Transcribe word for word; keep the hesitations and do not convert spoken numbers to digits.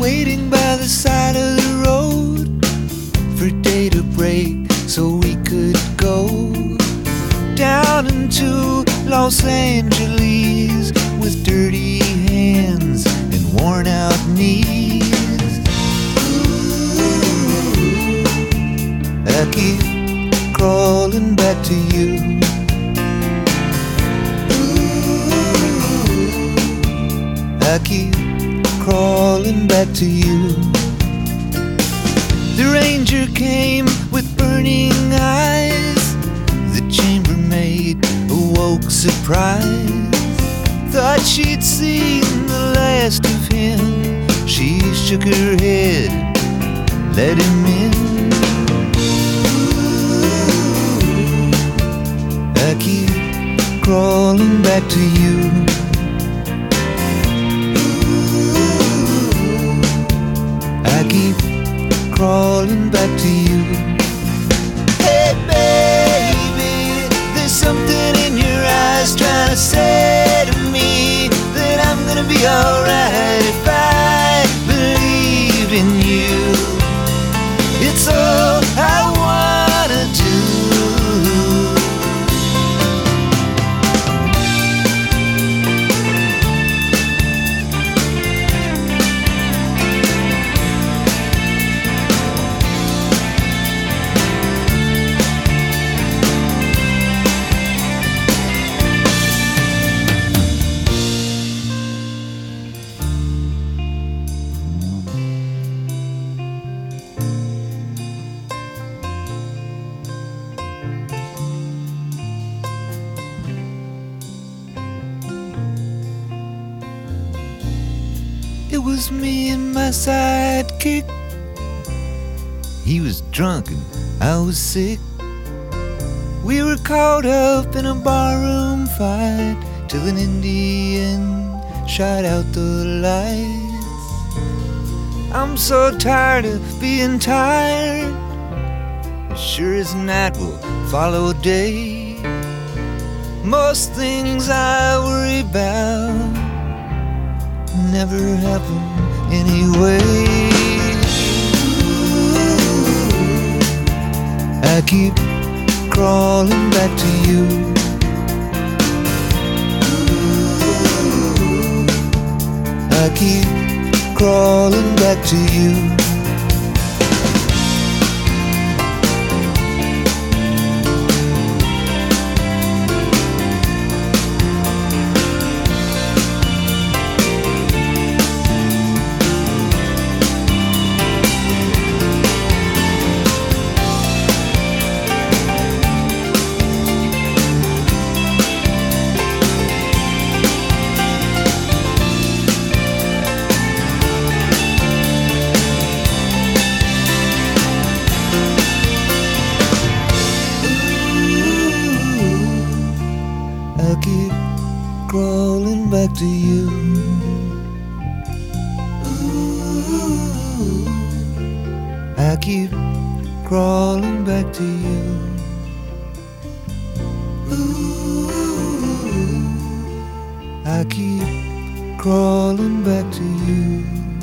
waiting by the side of the road for day to break so we could go down into Los Angeles with dirty hands and worn out knees. Ooh, I keep crawling back to you. I keep crawling back to you. The ranger came with burning eyes. The chambermaid awoke surprised. Thought she'd seen the last of him. She shook her head, let him in. I keep crawling back to you. I keep crawling back to you. Hey baby, there's something in your eyes trying to say to me that I'm gonna be alright if I believe in you. It's all I wanna do. It was me and my sidekick. He was drunk and I was sick. We were caught up in a barroom fight till an Indian shot out the lights. I'm so tired of being tired. As sure as night will follow day. Most things I worry about never happen anyway. I keep crawling back to you. I keep crawling back to you. I keep crawling back to you. Ooh, I keep crawling back to you. Ooh, I keep crawling back to you.